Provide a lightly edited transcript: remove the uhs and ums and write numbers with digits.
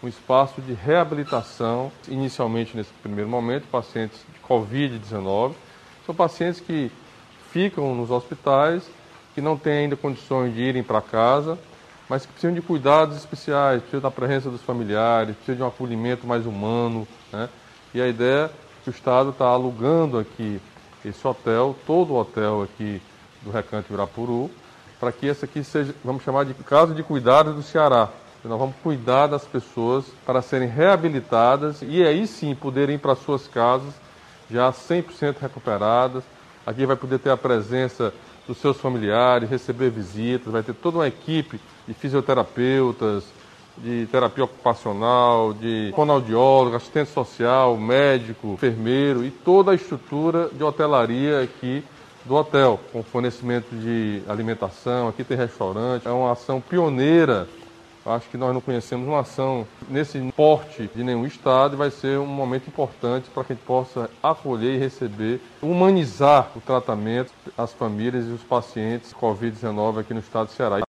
um espaço de reabilitação, inicialmente nesse primeiro momento, pacientes de Covid-19. São pacientes que ficam nos hospitais, que não têm ainda condições de irem para casa, mas que precisam de cuidados especiais, precisam da presença dos familiares, precisam de um acolhimento mais humano, né? E a ideia é que o Estado está alugando aqui esse hotel, todo o hotel aqui do Recanto Irapuru, para que esse aqui seja, vamos chamar de casa de cuidados do Ceará. Nós vamos cuidar das pessoas para serem reabilitadas e aí sim poderem ir para suas casas já 100% recuperadas. Aqui vai poder ter a presença dos seus familiares, receber visitas, vai ter toda uma equipe de fisioterapeutas, de terapia ocupacional, de fonoaudiólogo, assistente social, médico, enfermeiro e toda a estrutura de hotelaria aqui do hotel, com fornecimento de alimentação. Aqui tem restaurante, é uma ação pioneira. Acho que nós não conhecemos uma ação nesse porte de nenhum estado e vai ser um momento importante para que a gente possa acolher e receber, humanizar o tratamento, as famílias e os pacientes Covid-19 aqui no estado do Ceará.